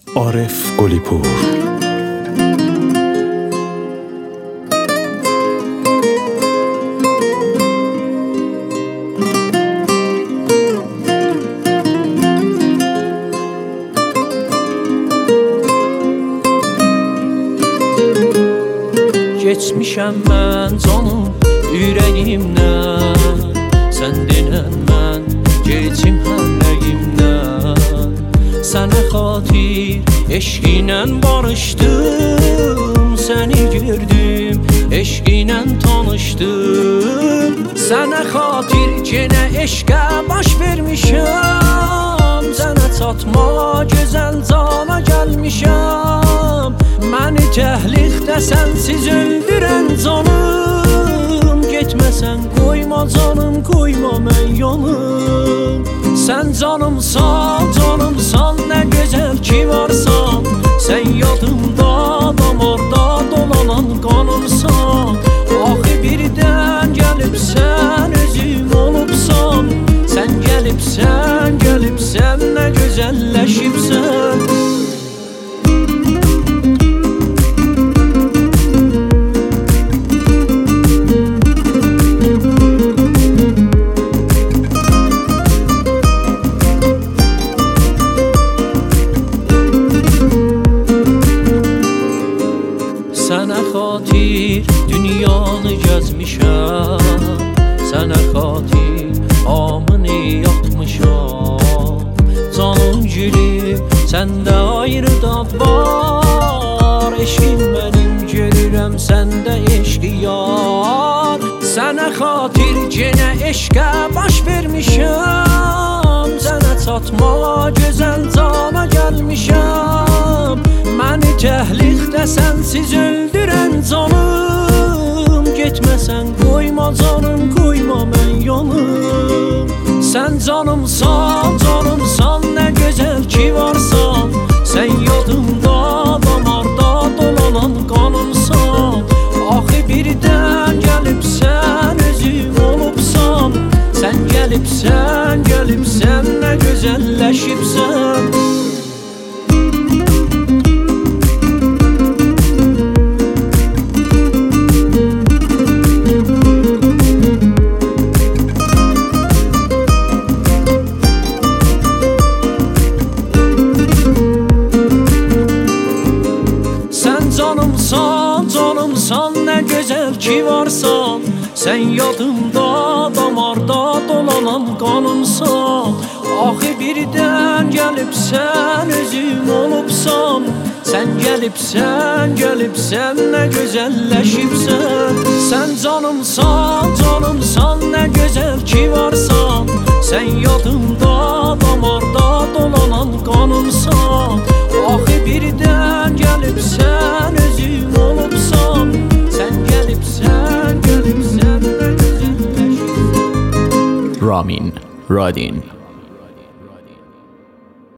Arif Qulipur. Geçmişəm mən canım ürəyimdən, sən denən mən geçim həlləyimdən. Sənə xatir eşqinlə barışdım, səni gördüm, eşqinlə tanışdım. Sənə xatir yenə eşqə baş vermişəm, sənə çatma gözəl cana gəlmişəm. Məni təhlikdə sənsiz öldürən canım, getməsən qoyma canım, qoyma mən yanım. Sən canımsan, canımsan, nə gözəl ki varsan. Sən yadımda, damarda dolanan qanımsan. Axı birdən gəlibsən, özüm olubsan. Sən gəlibsən, gəlibsən, nə gözəlləşibsən. Sənə xatir dünyanı gəzmişəm, sənə xatir hamını yatmışam. Canım gülüm, səndə ayrı dad var, eşqim mənim görürəm, səndə eşqi yar. Sənə xatir yenə eşqə baş vermişəm, sənə çatma gözəl cana gəlmişəm. Məni təhlikdə sənsiz öldürən canım, getməsən qoyma canım, qoyma mən yanım. Sən canımsan, canımsan, nə gözəl ki varsan. Sən yadımda, damarda dolanan qanımsan. Axı birdən gəlibsən, özüm olubsan. Sən gəlibsən, gəlibsən, nə gözəlləşibsən. Canımsan, canımsan, nə gözəl ki varsan. Sən yadımda, damarda dolanan qanımsan. Axı birdən gəlibsən, özüm olubsan. Sən gəlibsən, gəlibsən, nə gözəlləşibsən. Sən canımsan, canımsan, nə gözəl ki varsan. Sən yadımda, damarda dolanan qanımsan. Axı birdən gəlibsən, özüm olubsan. Sən gəlibsən, gəlibsən, nə gözəlləşibsən. Ramin Radin